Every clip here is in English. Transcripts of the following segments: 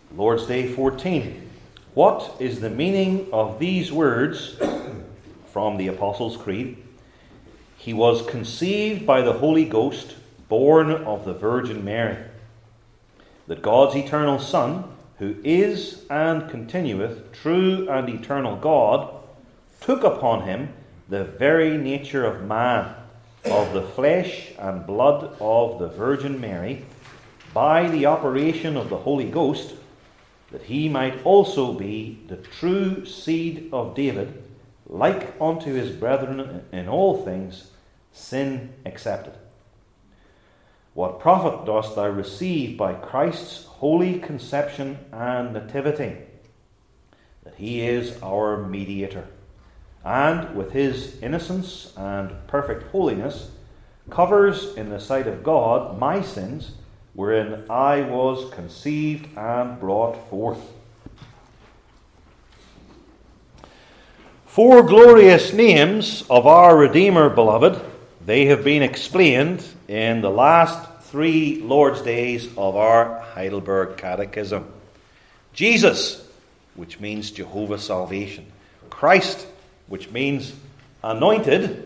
Lord's Day 14. What is the meaning of these words from the Apostles' Creed? He was conceived by the Holy Ghost, born of the Virgin Mary. That God's eternal Son, who is and continueth true and eternal God, took upon him the very nature of man, of the flesh and blood of the Virgin Mary, by the operation of the Holy Ghost, that he might also be the true seed of David, like unto his brethren in all things, sin excepted. What profit dost thou receive by Christ's holy conception and nativity? That he is our mediator, and with his innocence and perfect holiness covers in the sight of God my sins, wherein I was conceived and brought forth. 4 glorious names of our Redeemer, beloved. They have been explained in the last 3 Lord's Days of our Heidelberg Catechism. Jesus, which means Jehovah's salvation. Christ, which means anointed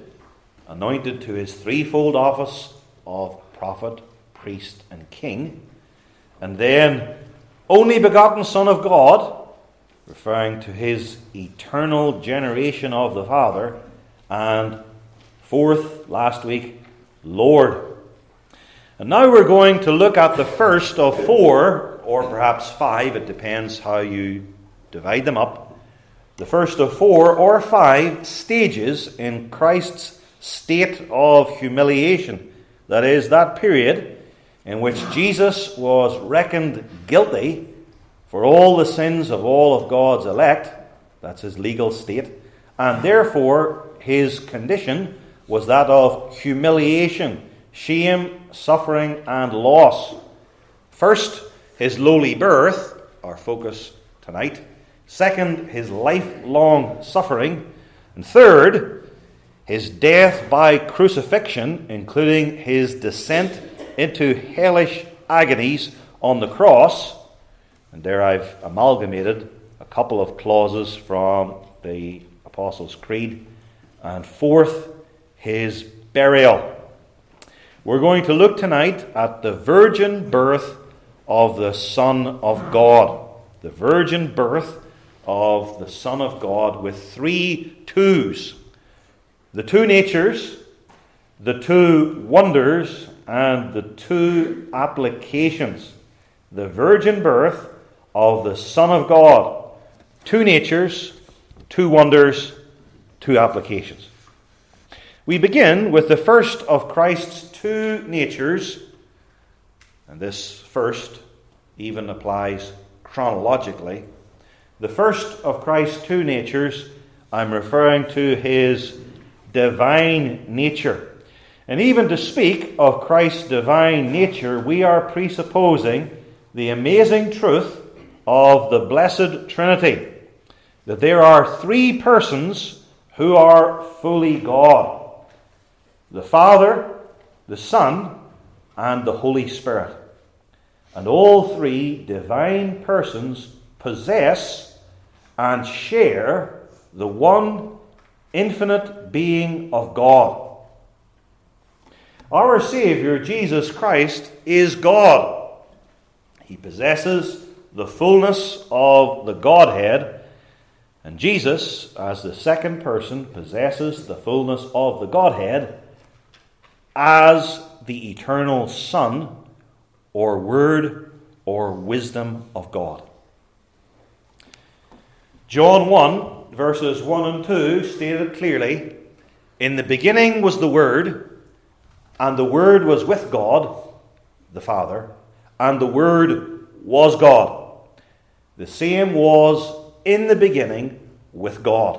to his threefold office of prophet, priest, and king. And then only begotten Son of God, referring to his eternal generation of the Father. And 4th, last week, Lord. And now we're going to look at the first of 4, or perhaps 5, it depends how you divide them up. The first of 4 or 5 stages in Christ's state of humiliation. That is, that period in which Jesus was reckoned guilty for all the sins of all of God's elect. That's his legal state. And therefore, his condition was that of humiliation, shame, suffering, and loss. First, his lowly birth, our focus tonight. Second, his lifelong suffering. And third, his death by crucifixion, including his descent into hellish agonies on the cross. And there I've amalgamated a couple of clauses from the Apostles' Creed. And fourth, his burial. We're going to look tonight at the virgin birth of the Son of God. The virgin birth of the Son of God with 3 twos. The 2 natures, the 2 wonders, and the 2 applications. The virgin birth of the Son of God. 2 natures, 2 wonders, 2 applications. We begin with the first of Christ's 2 natures, and this first even applies chronologically. The first of Christ's 2 natures, I'm referring to his divine nature. And even to speak of Christ's divine nature, we are presupposing the amazing truth of the Blessed Trinity, that there are 3 persons who are fully God: the Father, the Son, and the Holy Spirit. And all 3 divine persons possess and share the one infinite being of God. Our Savior, Jesus Christ, is God. He possesses the fullness of the Godhead, and Jesus, as the second person, possesses the fullness of the Godhead as the eternal Son, or Word, or Wisdom of God. John 1, verses 1 and 2 stated clearly, "In the beginning was the Word, and the Word was with God, the Father, and the Word was God. The same was in the beginning with God."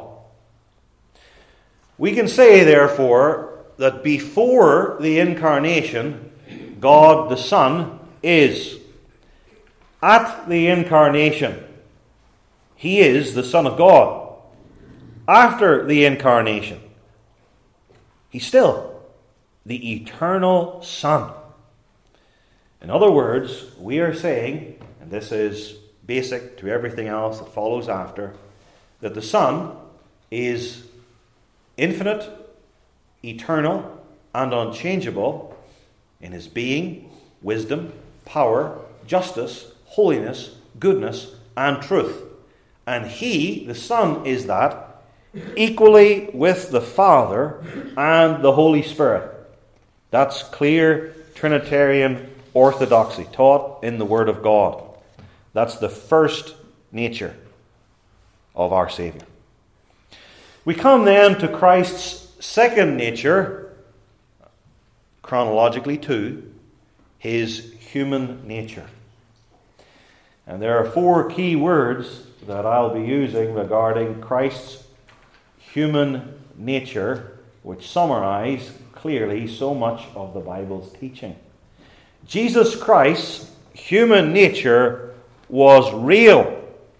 We can say, therefore, that before the incarnation, God the Son is. At the incarnation, he is the Son of God. After the incarnation, he's still the eternal Son. In other words, we are saying, and this is basic to everything else that follows after, that the Son is infinite, eternal, and unchangeable in his being, wisdom, power, justice, holiness, goodness, and truth. And he, the Son, is that equally with the Father and the Holy Spirit. That's clear Trinitarian orthodoxy taught in the Word of God. That's the first nature of our Saviour. We come then to Christ's second nature, chronologically too, his human nature. And there are 4 key words that I'll be using regarding Christ's human nature, which summarize clearly so much of the Bible's teaching. Jesus Christ's human nature was real.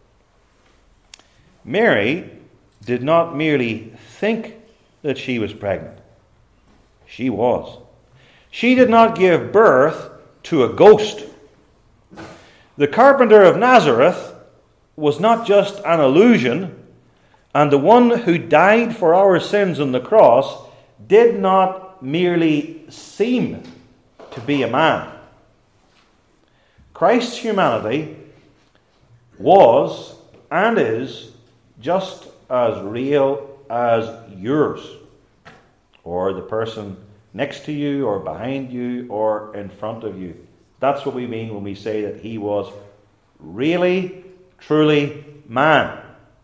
Mary did not merely think that she was pregnant. She was. She did not give birth to a ghost. The carpenter of Nazareth was not just an illusion, and the one who died for our sins on the cross did not merely seem to be a man. Christ's humanity was and is just as real as yours, or the person next to you, or behind you, or in front of you. That's what we mean when we say that he was really, truly man.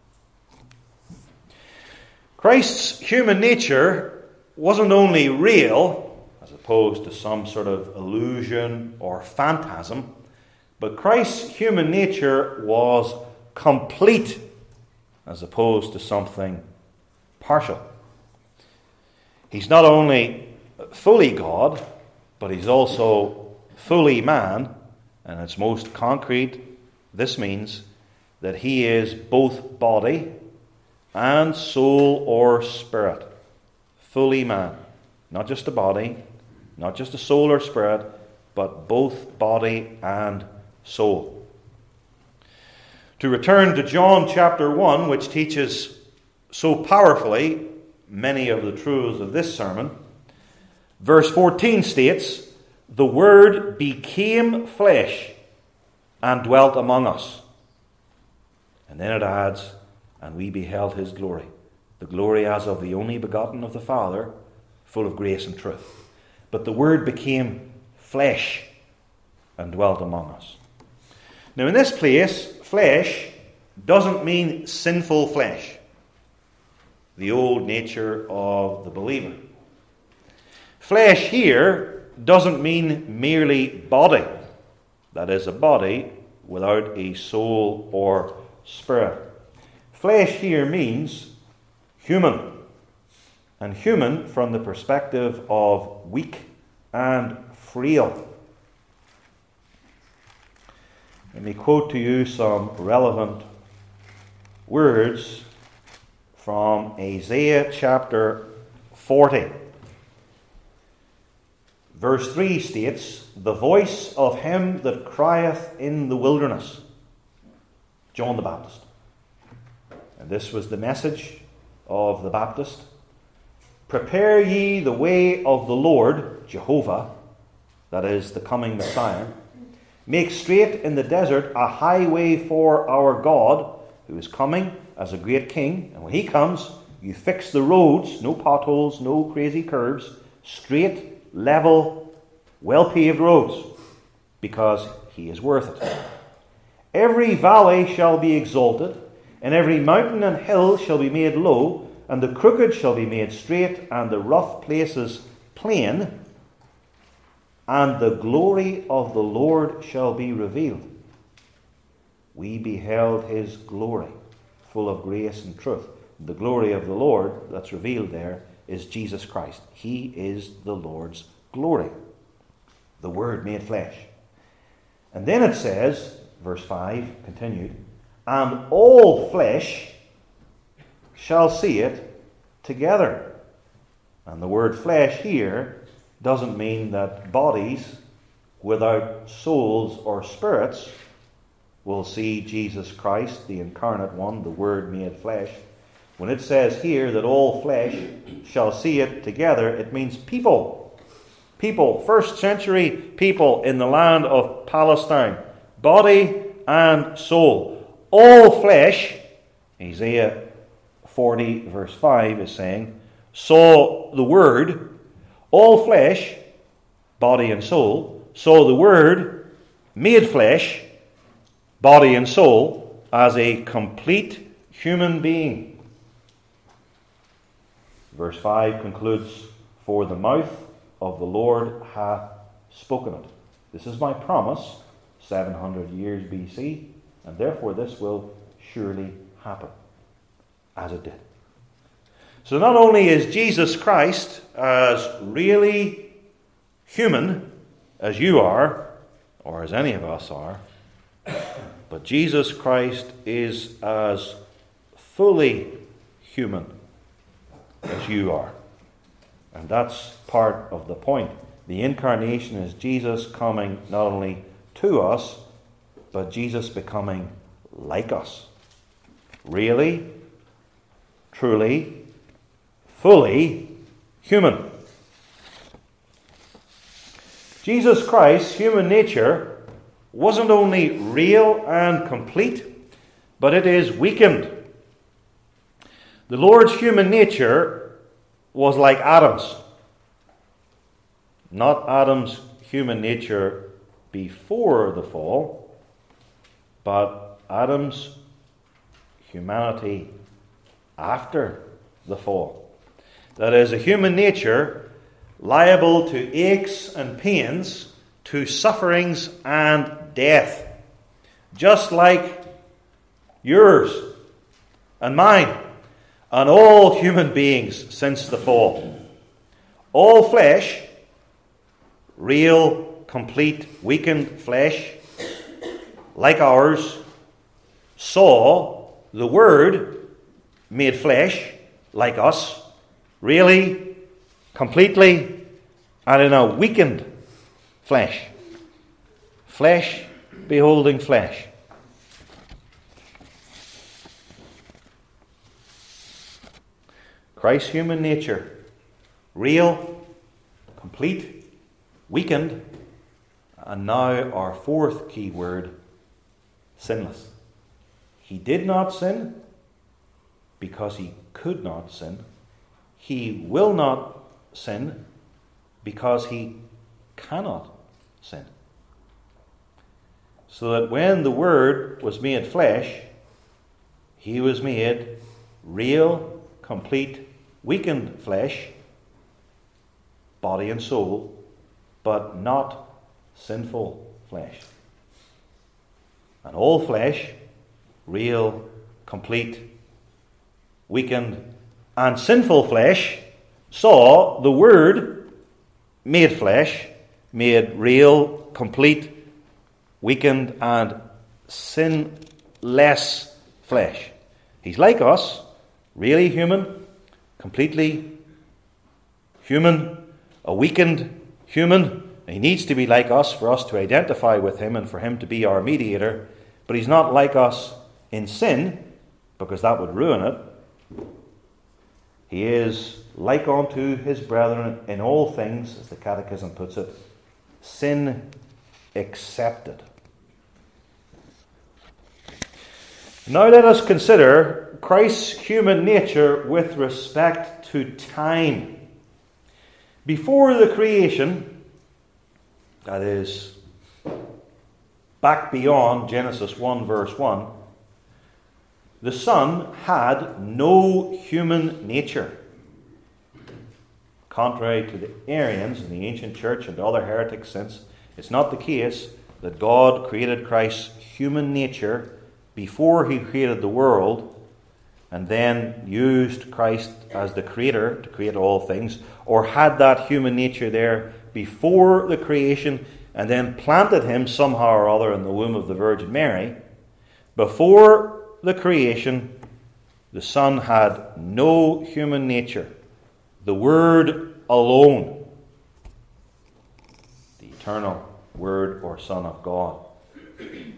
Christ's human nature wasn't only real, as opposed to some sort of illusion or phantasm, but Christ's human nature was complete, as opposed to something partial. He's not only fully God, but he's also fully man, and it's most concrete. This means that he is both body and soul or spirit. Fully man. Not just a body, not just a soul or spirit, but both body and soul. To return to John chapter 1, which teaches so powerfully many of the truths of this sermon, verse 14 states, "The Word became flesh and dwelt among us." And then it adds, "And we beheld his glory, the glory as of the only begotten of the Father, full of grace and truth." But the Word became flesh and dwelt among us. Now in this place, flesh doesn't mean sinful flesh, the old nature of the believer. Flesh here doesn't mean merely body, that is, a body without a soul or spirit. Flesh here means human, and human from the perspective of weak and frail. Let me quote to you some relevant words from Isaiah chapter 40. Verse 3 states, "The voice of him that crieth in the wilderness," John the Baptist. And this was the message of the Baptist. "Prepare ye the way of the Lord," Jehovah, that is, the coming Messiah. "Make straight in the desert a highway for our God, who is coming as a great king. And when he comes, you fix the roads, no potholes, no crazy curves, straight, level, well-paved roads, because he is worth it. Every valley shall be exalted, and every mountain and hill shall be made low, and the crooked shall be made straight, and the rough places plain, and the glory of the Lord shall be revealed." We beheld his glory, full of grace and truth. The glory of the Lord that's revealed there is Jesus Christ. He is the Lord's glory. The Word made flesh. And then it says, verse 5 continued, "And all flesh shall see it together." And the word flesh here doesn't mean that bodies without souls or spirits will see Jesus Christ, the incarnate one, the Word made flesh. When it says here that all flesh shall see it together, it means people. People, first century people in the land of Palestine. Body and soul. All flesh, Isaiah 40 verse 5 is saying, saw the Word. All flesh, body and soul, saw the Word made flesh, body and soul, as a complete human being. Verse 5 concludes, for the mouth of the Lord hath spoken it. This is my promise, 700 years BC, and therefore this will surely happen, as it did. So not only is Jesus Christ as really human as you are, or as any of us are, but Jesus Christ is as fully human as you are. And that's part of the point. The incarnation is Jesus coming not only to us, but Jesus becoming like us. Really, truly, fully human. Jesus Christ's human nature wasn't only real and complete, but it is weakened. The Lord's human nature was like Adam's. Not Adam's human nature before the fall, but Adam's humanity after the fall. That is, a human nature liable to aches and pains, to sufferings and death, just like yours and mine and all human beings since the fall. All flesh, real, complete, weakened flesh, like ours, saw the Word made flesh, like us, really, completely, and in a weakened flesh. Flesh beholding flesh. Christ's human nature, real, complete, weakened, and now our fourth key word, sinless. He did not sin because he could not sin. He will not sin because he cannot sin. So that when the Word was made flesh, he was made real, complete, weakened flesh, body and soul, but not sinful flesh. And all flesh, real, complete, weakened, and sinful flesh, saw the Word made flesh, made real, complete, weakened, and sinless flesh. He's like us, really human, completely human, a weakened human. He needs to be like us for us to identify with him and for him to be our mediator. But he's not like us in sin, because that would ruin it. He is like unto his brethren in all things, as the Catechism puts it, sin accepted. Now let us consider Christ's human nature with respect to time. Before the creation, that is, back beyond Genesis 1 verse 1, the Son had no human nature. Contrary to the Arians in the ancient church and other heretics since, it's not the case that God created Christ's human nature before he created the world and then used Christ as the creator to create all things, or had that human nature there before the creation and then planted him somehow or other in the womb of the Virgin Mary. Before the creation, the Son had no human nature. The Word alone, the eternal Word or Son of God.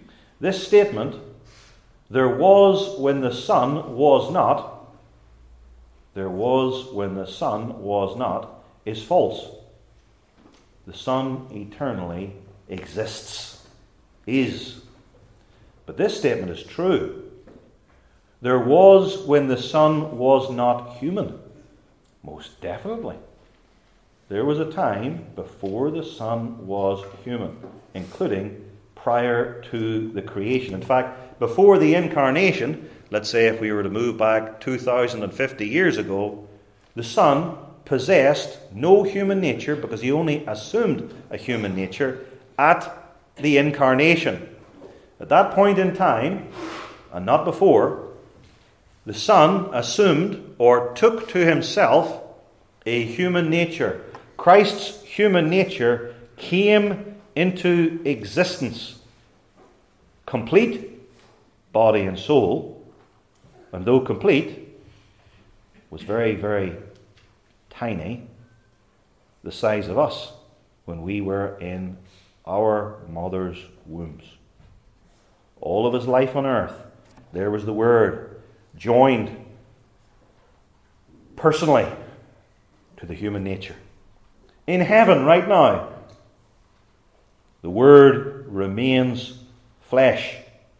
This statement, there was when the Son was not, there was when the Son was not, is false. The Son eternally exists, is. But this statement is true. There was when the Son was not human. Most definitely. There was a time before the Son was human, including prior to the creation. In fact, before the incarnation, let's say if we were to move back 2,050 years ago, the Son possessed no human nature because he only assumed a human nature at the incarnation. At that point in time, and not before, the Son assumed or took to himself a human nature. Christ's human nature came into existence, complete, body and soul, and though complete, was very, very tiny, the size of us when we were in our mother's wombs. All of his life on earth, there was the Word, joined personally to the human nature. In heaven right now, the Word remains flesh,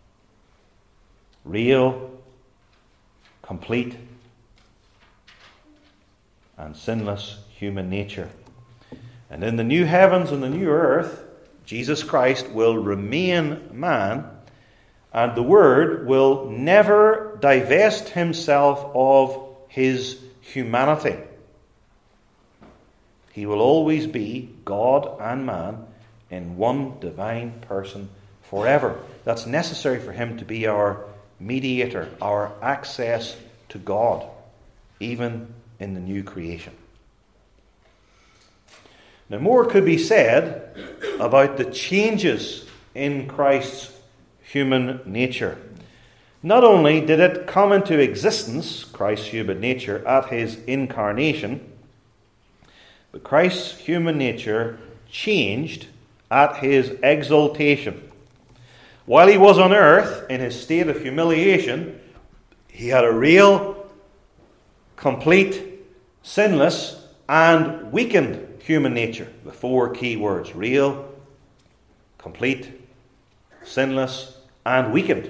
real, complete, and sinless human nature. And in the new heavens and the new earth, Jesus Christ will remain man, and the Word will never divest himself of his humanity. He will always be God and man in one divine person forever. That's necessary for him to be our mediator, our access to God, even in the new creation. Now, more could be said about the changes in Christ's human nature. Not only did it come into existence, Christ's human nature, at his incarnation, but Christ's human nature changed at his exaltation. While he was on earth in his state of humiliation, he had a real, complete, sinless, and weakened human nature. The four key words: real, complete, sinless, and weakened.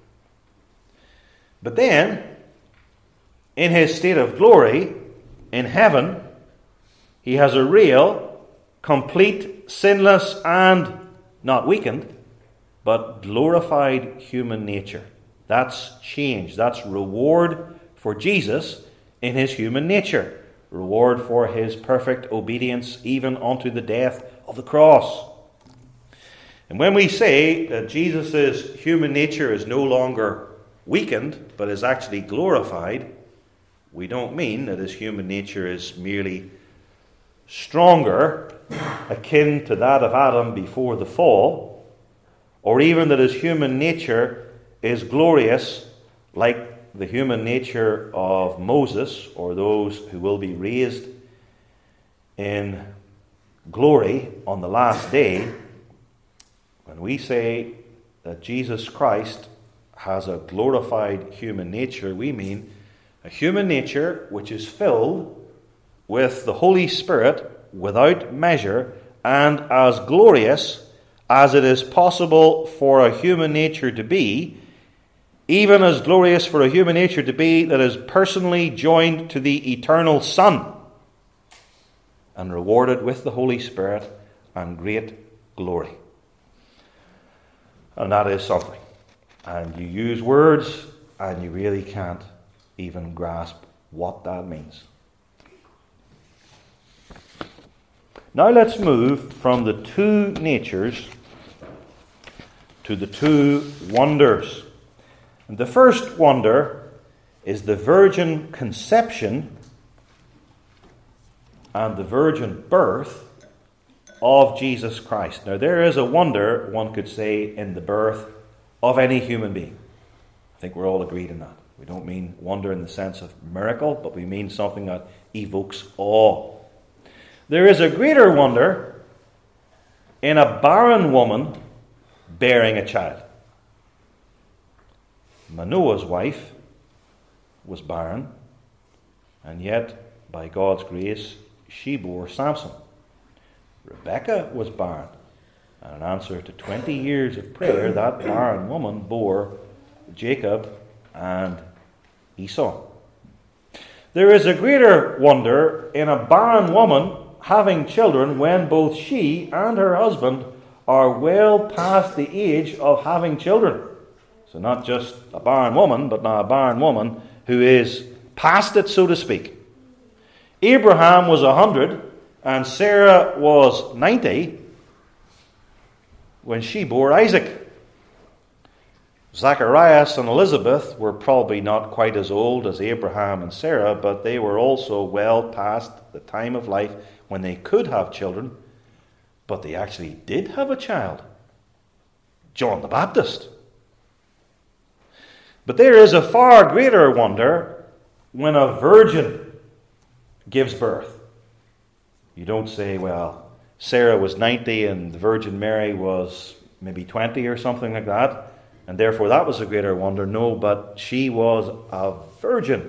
But then, in his state of glory, in heaven, he has a real, complete, sinless, and not weakened, but glorified human nature. That's change. That's reward for Jesus in his human nature. Reward for his perfect obedience even unto the death of the cross. And when we say that Jesus' human nature is no longer weakened, but is actually glorified, we don't mean that his human nature is merely stronger, akin to that of Adam before the fall, or even that his human nature is glorious like the human nature of Moses or those who will be raised in glory on the last day. When we say that Jesus Christ has a glorified human nature, we mean a human nature which is filled with the Holy Spirit without measure and as glorious as it is possible for a human nature to be, even as glorious for a human nature to be that is personally joined to the eternal Son and rewarded with the Holy Spirit and great glory. And that is something. And you use words and you really can't even grasp what that means. Now let's move from the two natures to the two wonders. And the first wonder is the virgin conception and the virgin birth of Jesus Christ. Now there is a wonder, one could say, in the birth of any human being. I think we're all agreed in that. We don't mean wonder in the sense of miracle, but we mean something that evokes awe. There is a greater wonder in a barren woman bearing a child. Manoah's wife was barren, and yet, by God's grace, she bore Samson. Rebekah was barren, and in answer to 20 years of prayer, that barren woman bore Jacob and Esau. There is a greater wonder in a barren woman having children when both she and her husband are well past the age of having children. So not just a barren woman, but now a barren woman who is past it, so to speak. Abraham was 100 and Sarah was 90 when she bore Isaac. Zacharias and Elizabeth were probably not quite as old as Abraham and Sarah, but they were also well past the time of life when they could have children, but they actually did have a child, John the Baptist. But there is a far greater wonder when a virgin gives birth. You don't say, well, Sarah was 90 and the Virgin Mary was maybe 20 or something like that, and therefore that was a greater wonder. No, but she was a virgin.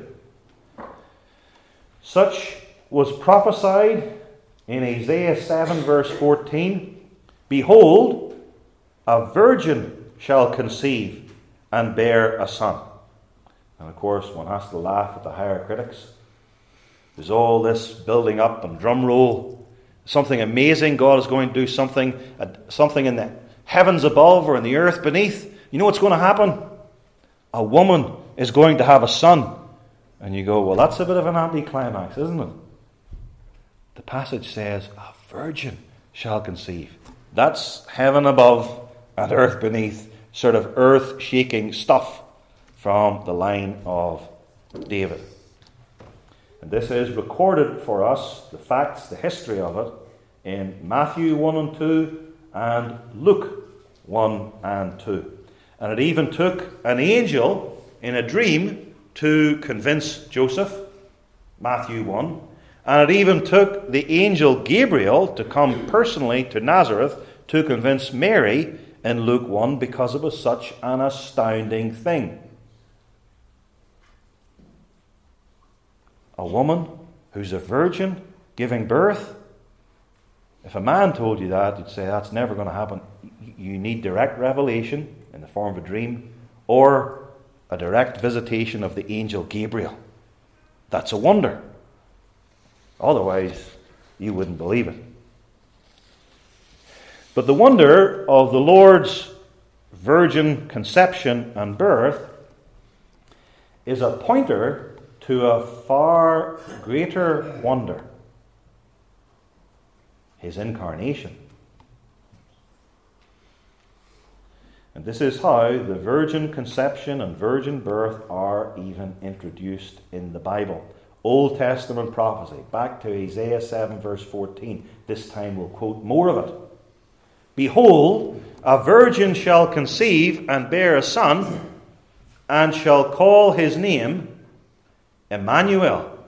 Such was prophesied in Isaiah 7 verse 14. Behold, a virgin shall conceive and bear a son. And of course, one has to laugh at the higher critics. There's all this building up and drum roll. Something amazing. God is going to do something in the heavens above or in the earth beneath. You know what's going to happen? A woman is going to have a son. And you go, well, that's a bit of an anticlimax, isn't it? The passage says, a virgin shall conceive. That's heaven above and earth beneath, sort of earth-shaking stuff from the line of David. And this is recorded for us, the facts, the history of it, in Matthew 1 and 2 and Luke 1 and 2. And it even took an angel in a dream to convince Joseph, Matthew 1. And it even took the angel Gabriel to come personally to Nazareth to convince Mary in Luke 1, because it was such an astounding thing. A woman who's a virgin giving birth. If a man told you that, you'd say that's never going to happen. You need direct revelation in the form of a dream or a direct visitation of the angel Gabriel. That's a wonder. Otherwise, you wouldn't believe it. But the wonder of the Lord's virgin conception and birth is a pointer to a far greater wonder: his incarnation. And this is how the virgin conception and virgin birth are even introduced in the Bible. Old Testament prophecy, back to Isaiah 7 verse 14. This time we'll quote more of it. Behold, a virgin shall conceive and bear a son, and shall call his name Emmanuel.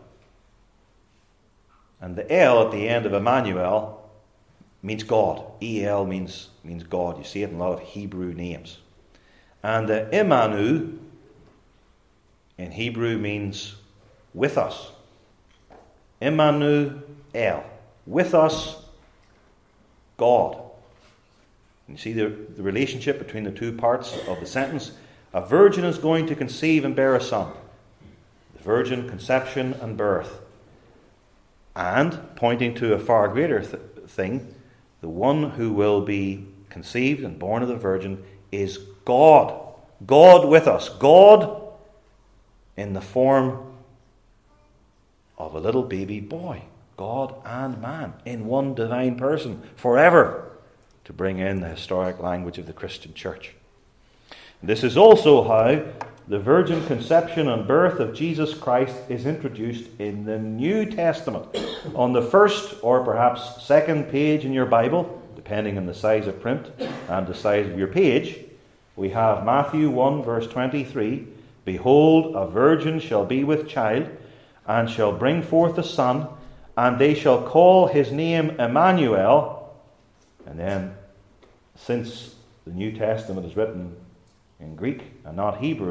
And the L at the end of Emmanuel means God. E-L means God. You see it in a lot of Hebrew names. And the Emmanuel in Hebrew means with us. Emmanuel, with us, God. You see the relationship between the two parts of the sentence. A virgin is going to conceive and bear a son. The virgin conception and birth. And, pointing to a far greater thing, the one who will be conceived and born of the virgin is God. God with us. God in the form of a little baby boy. God and man in one divine person forever, to bring in the historic language of the Christian church. This is also how the virgin conception and birth of Jesus Christ is introduced in the New Testament. On the first or perhaps second page in your Bible, depending on the size of print and the size of your page, we have Matthew 1 verse 23. Behold, a virgin shall be with child, and shall bring forth a son, and they shall call his name Emmanuel. And then, since the New Testament is written in Greek and not Hebrew,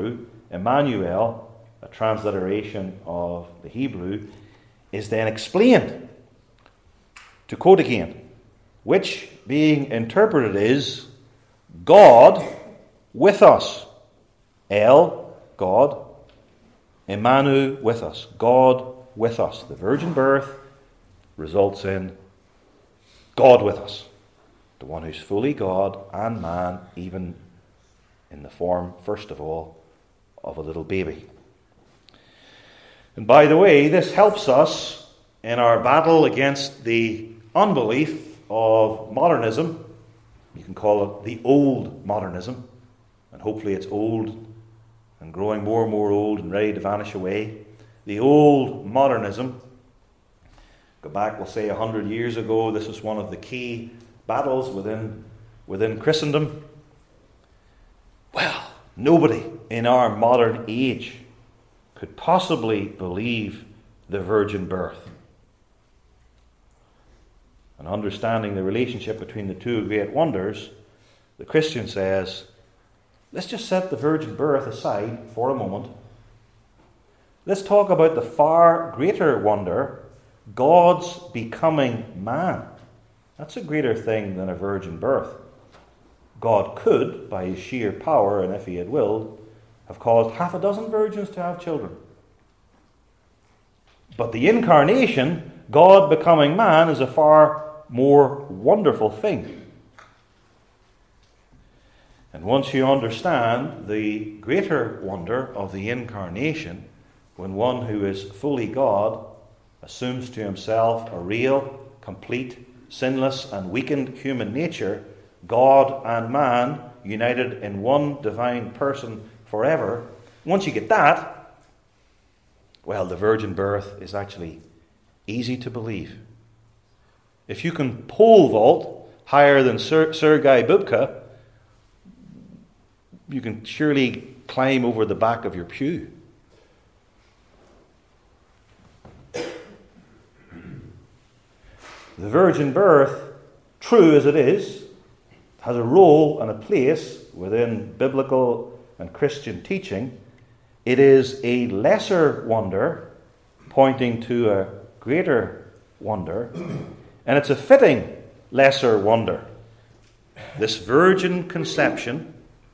Emmanuel, a transliteration of the Hebrew, is then explained. To quote again, which being interpreted is God with us. El, God. Emmanuel, with us. God with us. The virgin birth results in God with us. The one who's fully God and man, even in the form, first of all, of a little baby. And by the way, this helps us in our battle against the unbelief of modernism. You can call it the old modernism, and hopefully it's old and growing more and more old and ready to vanish away. The old modernism, go back, we'll say 100 years ago, this was one of the key battles within Christendom. Well, nobody in our modern age could possibly believe the virgin birth. And understanding the relationship between the two great wonders, the Christian says, let's just set the virgin birth aside for a moment. Let's talk about the far greater wonder, God's becoming man. That's a greater thing than a virgin birth. God could, by his sheer power, and if he had willed, have caused 6 virgins to have children. But the incarnation, God becoming man, is a far more wonderful thing. And once you understand the greater wonder of the incarnation, when one who is fully God assumes to himself a real, complete, sinless and weakened human nature, God and man united in one divine person forever, once you get that, well, the virgin birth is actually easy to believe. If you can pole vault higher than Sergei Bubka, you can surely climb over the back of your pew. The virgin birth, true as it is, has a role and a place within biblical and Christian teaching. It is a lesser wonder pointing to a greater wonder, and it's a fitting lesser wonder. This virgin conception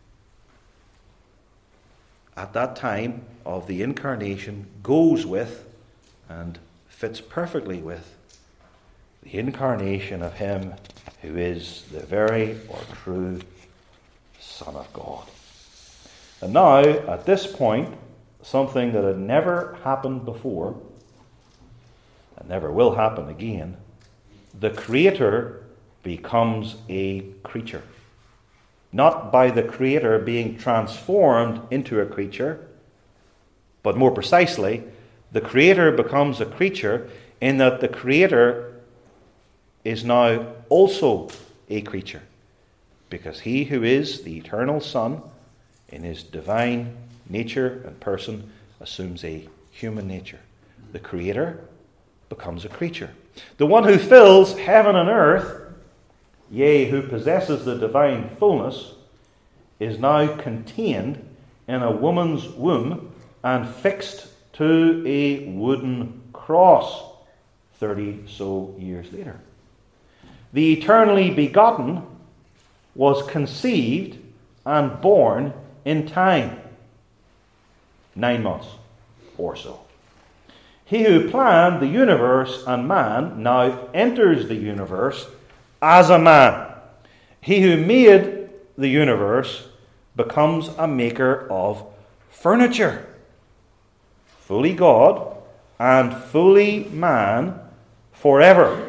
at that time of the incarnation goes with and fits perfectly with the incarnation of him who is the very or true Son of God. And now, at this point, something that had never happened before, and never will happen again, the Creator becomes a creature. Not by the Creator being transformed into a creature, but more precisely, the Creator becomes a creature in that the Creator is now also a creature, because he who is the eternal Son in his divine nature and person assumes a human nature. The Creator becomes a creature. The one who fills heaven and earth, yea, who possesses the divine fullness, is now contained in a woman's womb and fixed to a wooden cross 30 so years later. The eternally begotten was conceived and born in time, 9 months or so. He who planned the universe and man now enters the universe as a man. He who made the universe becomes a maker of furniture. Fully God and fully man forever.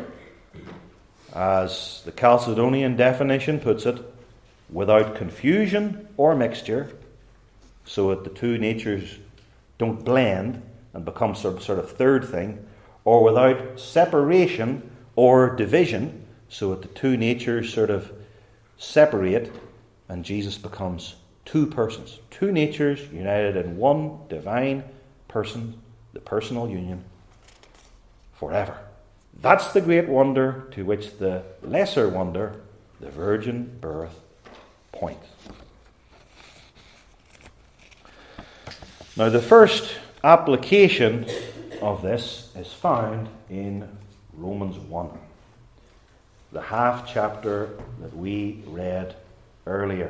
As the Chalcedonian definition puts it, without confusion or mixture, so that the two natures don't blend and become some sort of third thing, or without separation or division, so that the two natures sort of separate and Jesus becomes two persons, two natures united in one divine person, the personal union, forever. That's the great wonder to which the lesser wonder, the virgin birth, points. Now, the first application of this is found in Romans 1, the half chapter that we read earlier.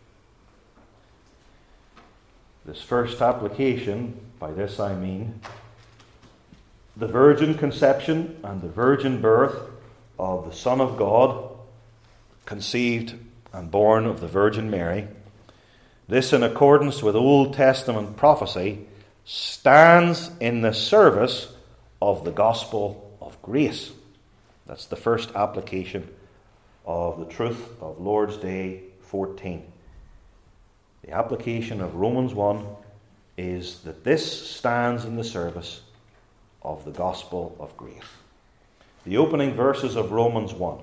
This first application, by this I mean the virgin conception and the virgin birth of the Son of God, conceived and born of the Virgin Mary. This, in accordance with Old Testament prophecy, stands in the service of the gospel of grace. That's the first application of the truth of Lord's Day 14. The application of Romans 1 is that this stands in the service of the gospel of grace. The opening verses of Romans 1.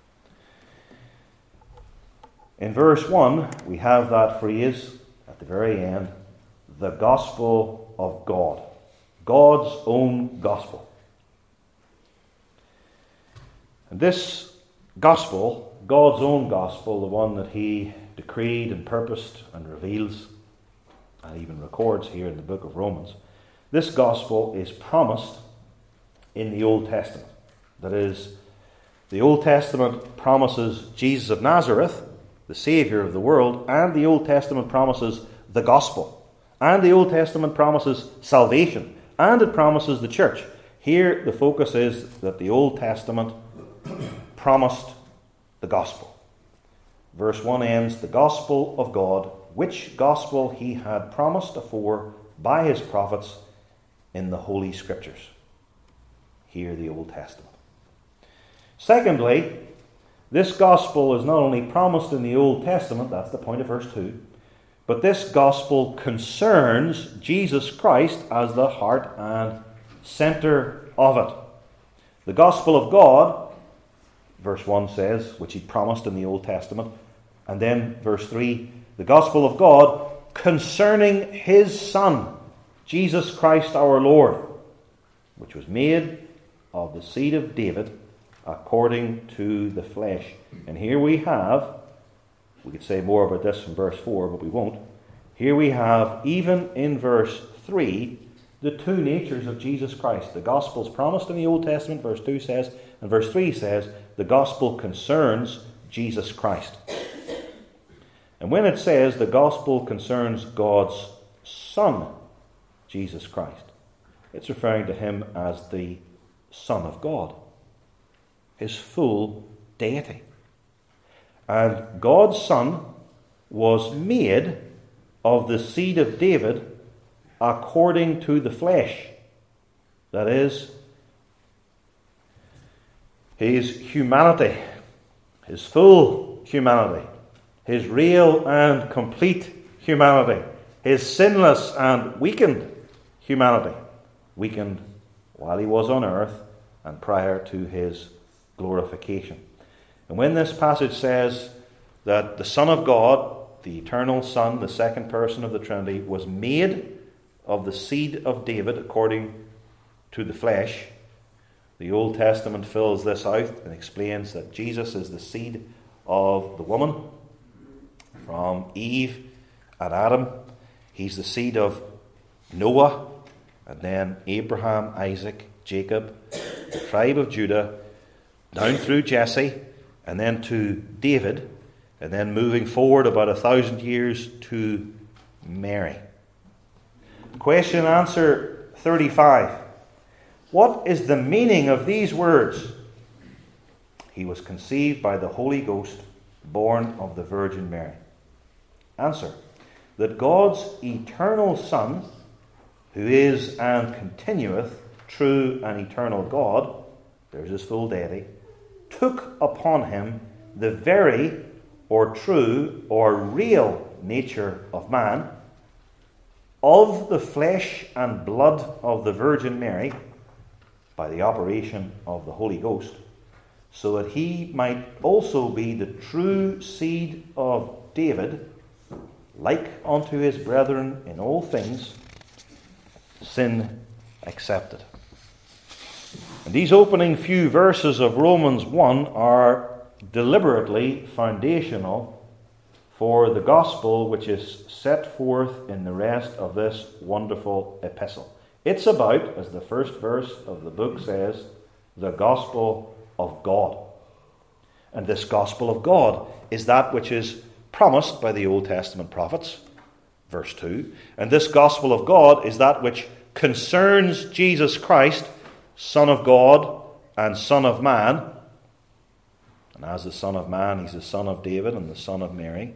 In verse 1, we have that phrase at the very end, the gospel of God. God's own gospel. And this gospel, God's own gospel, the one that He decreed and purposed and reveals, and even records here in the book of Romans, this gospel is promised in the Old Testament. That is, the Old Testament promises Jesus of Nazareth, the Saviour of the world, and the Old Testament promises the gospel, and the Old Testament promises salvation, and it promises the church. Here the focus is that the Old Testament promised the gospel. Verse 1 ends, the gospel of God, which gospel He had promised afore by His prophets in the Holy Scriptures. Here the Old Testament. Secondly, this gospel is not only promised in the Old Testament, that's the point of verse 2, but this gospel concerns Jesus Christ as the heart and centre of it. The gospel of God, verse 1 says, which He promised in the Old Testament, and then verse 3, the gospel of God concerning His Son, Jesus Christ our Lord, which was made of the seed of David according to the flesh. And here we could say more about this in verse 4, but we won't. Here we have, even in verse 3, the two natures of Jesus Christ. The gospel is promised in the Old Testament, verse 2 says, and verse 3 says, the gospel concerns Jesus Christ. And when it says the gospel concerns God's Son, Jesus Christ, it's referring to Him as the Son of God, His full deity. And God's Son was made of the seed of David according to the flesh. That is, His humanity, His full humanity, His real and complete humanity, His sinless and weakened humanity, weakened while He was on earth and prior to His glorification. And when this passage says that the Son of God, the eternal Son, the second person of the Trinity, was made of the seed of David according to the flesh, the Old Testament fills this out and explains that Jesus is the seed of the woman from Eve and Adam. He's the seed of Noah, and then Abraham, Isaac, Jacob, the tribe of Judah, down through Jesse, and then to David, and then moving forward about 1,000 years to Mary. Question and answer 35. What is the meaning of these words? He was conceived by the Holy Ghost, born of the Virgin Mary. Answer. That God's eternal Son, who is and continueth true and eternal God, there's His full deity, took upon Him the very or true or real nature of man, of the flesh and blood of the Virgin Mary, by the operation of the Holy Ghost, so that He might also be the true seed of David, like unto His brethren in all things, sin accepted. And these opening few verses of Romans 1 are deliberately foundational for the gospel which is set forth in the rest of this wonderful epistle. It's about, as the first verse of the book says, the gospel of God. And this gospel of God is that which is promised by the Old Testament prophets, verse 2. And this gospel of God is that which concerns Jesus Christ, Son of God and Son of Man. And as the Son of Man, he's the son of David and the son of Mary.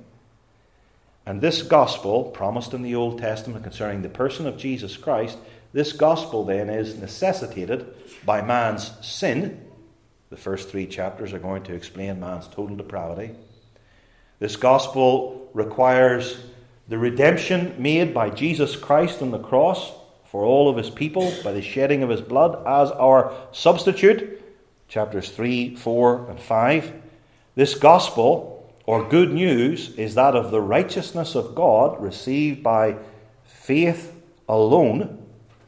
And this gospel, promised in the Old Testament concerning the person of Jesus Christ, this gospel then is necessitated by man's sin. The first 3 chapters are going to explain man's total depravity. This gospel requires the redemption made by Jesus Christ on the cross for all of his people by the shedding of his blood as our substitute. Chapters 3, 4, and 5. This gospel, or good news, is that of the righteousness of God received by faith alone.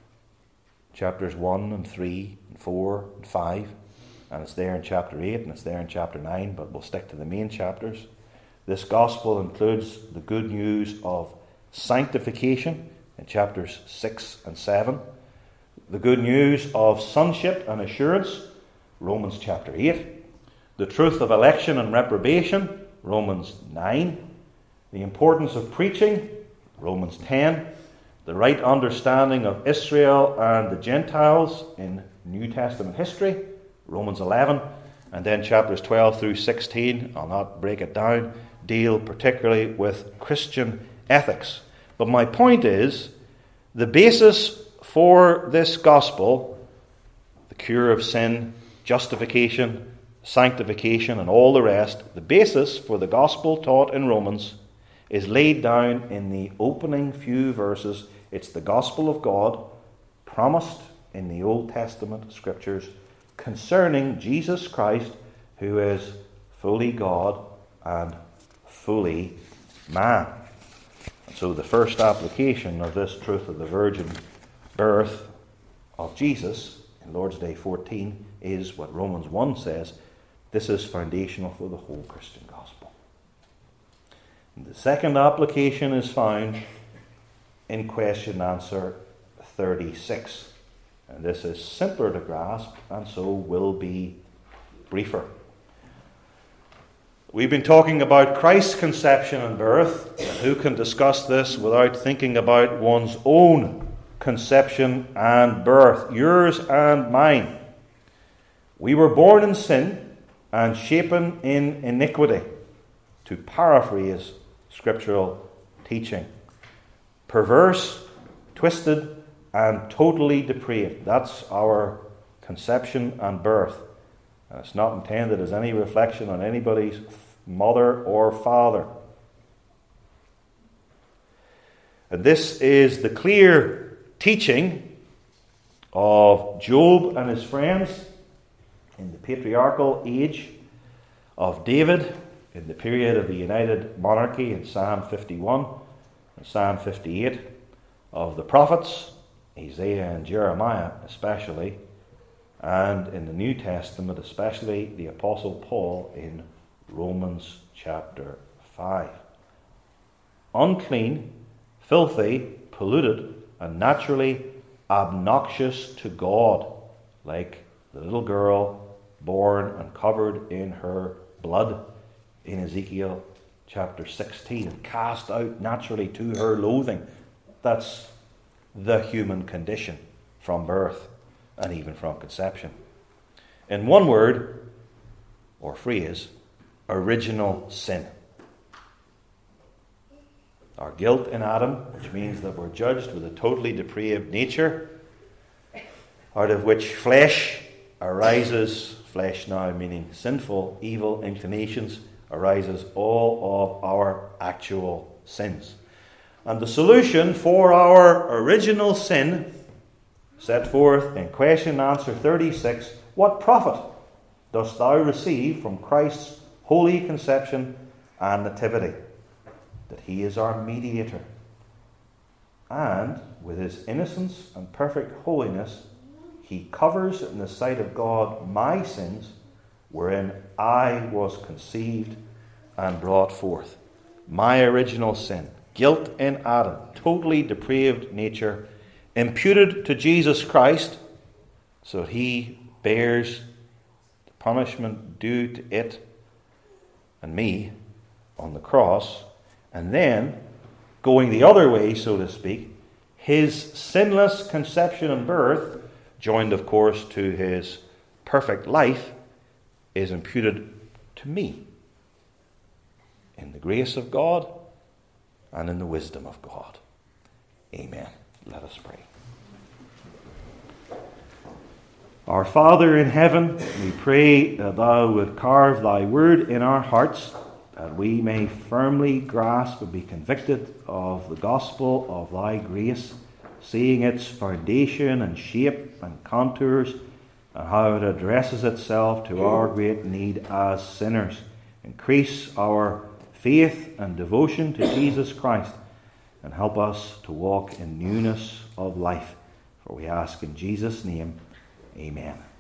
Chapters 1 and 3 and 4 and 5. And it's there in chapter 8 and it's there in chapter 9, but we'll stick to the main chapters. This gospel includes the good news of sanctification in chapters 6 and 7. The good news of sonship and assurance, Romans chapter 8. The truth of election and reprobation, Romans 9. The importance of preaching, Romans 10. The right understanding of Israel and the Gentiles in New Testament history, Romans 11. And then chapters 12 through 16, I'll not break it down, deal particularly with Christian ethics. But my point is, the basis for this gospel, the cure of sin, justification, sanctification, and all the rest, the basis for the gospel taught in Romans is laid down in the opening few verses. It's the gospel of God, promised in the Old Testament scriptures, concerning Jesus Christ, who is fully God and fully man. And so the first application of this truth of the virgin birth of Jesus in Lord's Day 14 is what Romans 1 says. This is foundational for the whole Christian gospel. And the second application is found in question and answer 36. And this is simpler to grasp and so will be briefer. We've been talking about Christ's conception and birth. And who can discuss this without thinking about one's own conception and birth? Yours and mine. We were born in sin and shapen in iniquity, to paraphrase scriptural teaching. Perverse, twisted, and totally depraved. That's our conception and birth. And it's not intended as any reflection on anybody's mother or father. And this is the clear teaching of Job and his friends in the patriarchal age, of David in the period of the united monarchy in Psalm 51 and Psalm 58, of the prophets, Isaiah and Jeremiah especially, and in the New Testament especially the Apostle Paul in Romans chapter 5. Unclean, filthy, polluted, and naturally obnoxious to God, like the little girl born and covered in her blood in Ezekiel chapter 16, and cast out naturally to her loathing. That's the human condition from birth and even from conception. In one word or phrase, original sin. Our guilt in Adam, which means that we're judged with a totally depraved nature, out of which flesh arises, flesh now meaning sinful, evil inclinations, arises all of our actual sins. And the solution for our original sin, set forth in question and answer 36, what profit dost thou receive from Christ's holy conception and nativity? That he is our mediator. And with his innocence and perfect holiness, he covers in the sight of God my sins, wherein I was conceived and brought forth. my original sin, guilt in Adam, totally depraved nature, imputed to Jesus Christ, so that he bears the punishment due to it and me on the cross, and then, going the other way, so to speak, his sinless conception and birth, joined, of course, to his perfect life, is imputed to me in the grace of God and in the wisdom of God. Amen. Let us pray. Our Father in heaven, we pray that thou would carve thy word in our hearts, that we may firmly grasp and be convicted of the gospel of thy grace, seeing its foundation and shape and contours, and how it addresses itself to our great need as sinners. Increase our faith and devotion to Jesus Christ, and help us to walk in newness of life. For we ask in Jesus' name, amen.